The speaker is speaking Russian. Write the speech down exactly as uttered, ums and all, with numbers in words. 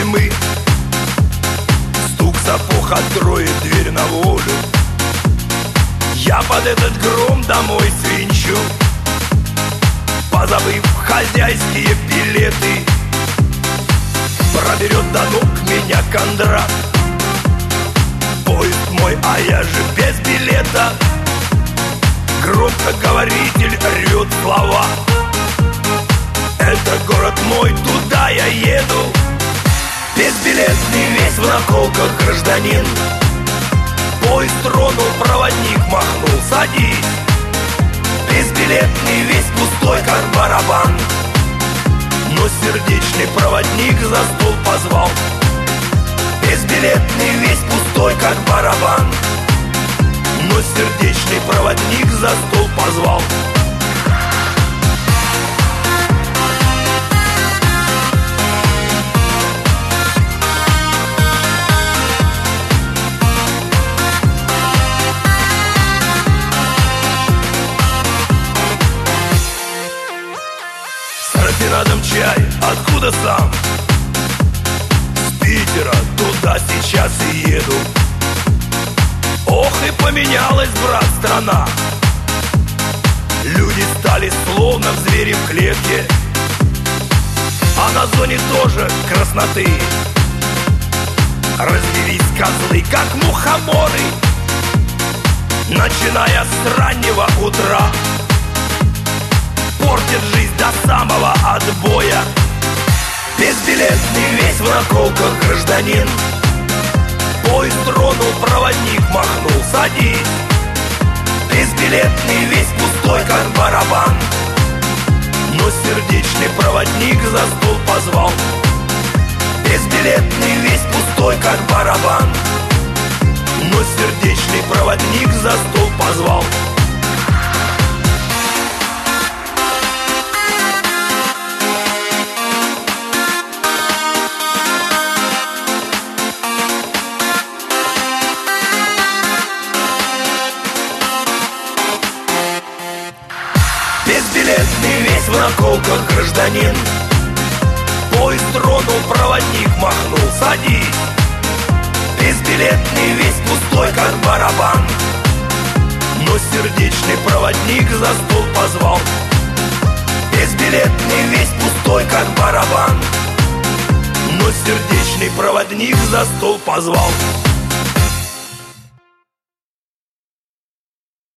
тюрьмы. Стук сапог откроет дверь на волю. Я под этот гром домой свинчу, позабыв хозяйские билеты. Проберет до ног меня Кондрат. Поезд мой, а я же без билета. Громкоговоритель рвет слова. Это город мой, туда я еду. Безбилетный, весь в наколках гражданин. Поезд тронул, проводник махнул, садись. Безбилетный, весь пустой, как барабан. Но сердечный проводник за стол позвал. Безбилетный, весь пустой, как барабан. Но сердечный проводник за стол позвал. С рафинадом чай, откуда сам? С Питера, туда сейчас и еду. Ох, и поменялась, брат, страна. Люди стали словно в звери в клетке. А на зоне тоже красноты. Развелись козлы, как мухоморы. Начиная с раннего утра, портит жизнь до самого отбоя. Безбилетный, весь в наколках гражданин. Поезд тронул, проводник махнул, садись. Безбилетный, весь пустой, как барабан. Но сердечный проводник за стол позвал. Безбилетный, весь пустой, как барабан. Но сердечный проводник за стол позвал. Безбилетный, весь в наколках гражданин. Поезд тронул, проводник махнул, садись. Безбилетный, весь пустой, как барабан. Но сердечный проводник за стол позвал. Безбилетный, весь пустой, как барабан. Но сердечный проводник за стол позвал.